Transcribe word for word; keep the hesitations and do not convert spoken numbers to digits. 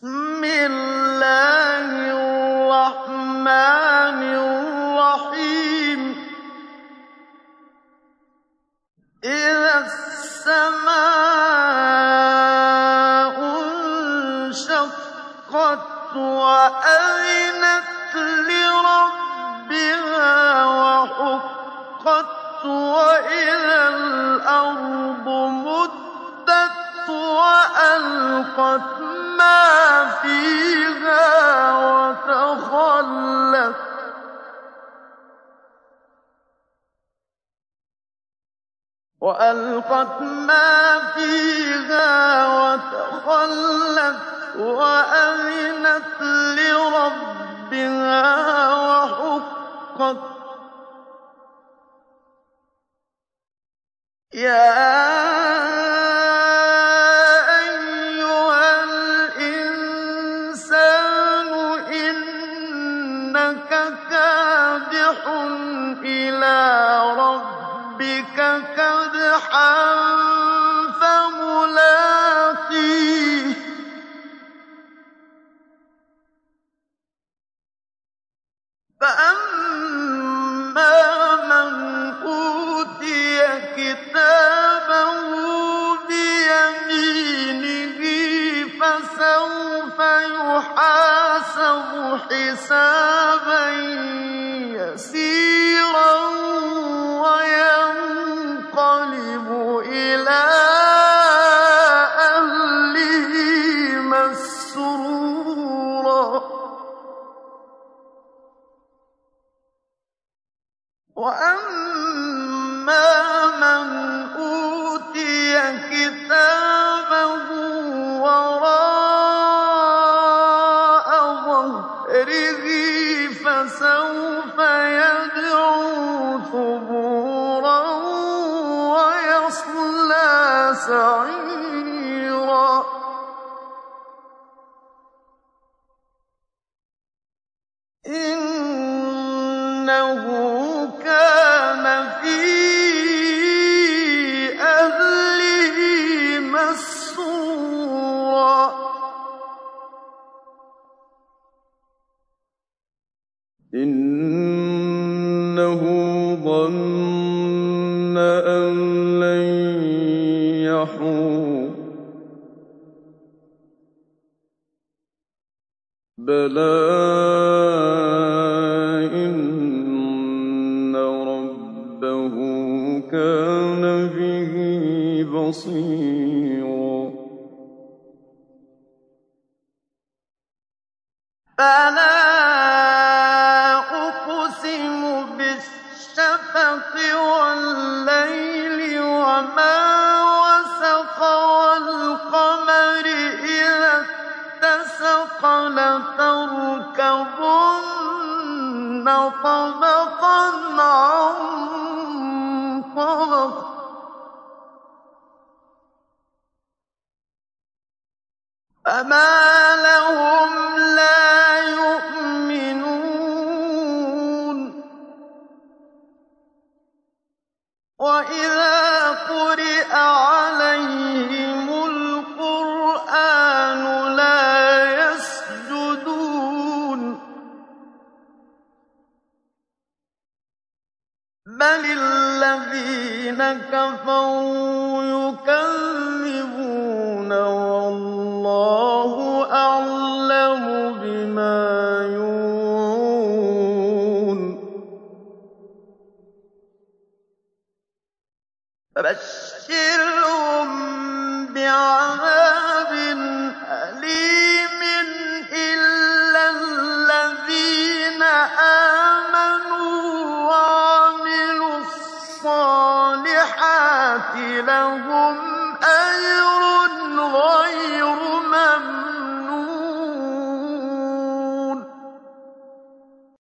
بسم الله الرحمن الرحيم إذا السماء انشقت وأذنت لربها وحقت وإذا الأرض مدت وألقت ما فيها وتخلت وألقت ما فيها وتخلت وأذنت لربها وحقت يا إلى ربك كدحا فملاقيه فأما من أوتي كتابه بيمينه فسوف يحاسب حسابا يسيرا وينقلب إلى أهله مسرورا وأما من أوتي كتابه وراء ظهره فسوف يدعو ثبورا ويصلى سعيرا إنه كان في أهله مسرورا إنه ظن أن لن يحور بلى إن ربه كان به بصيرا فلا أقسم بالشفق والليل وما وسق والقمر إذا اتسق لتركبن طبقا عن طبق فما لهم لا يؤمنون وإذا قرئ عليهم القرآن لا يسجدون بل الذين كفروا يكذبون والله أعلم بما يوعون فبشرهم بعذاب أليم إلا الذين آمنوا وعملوا الصالحات لهم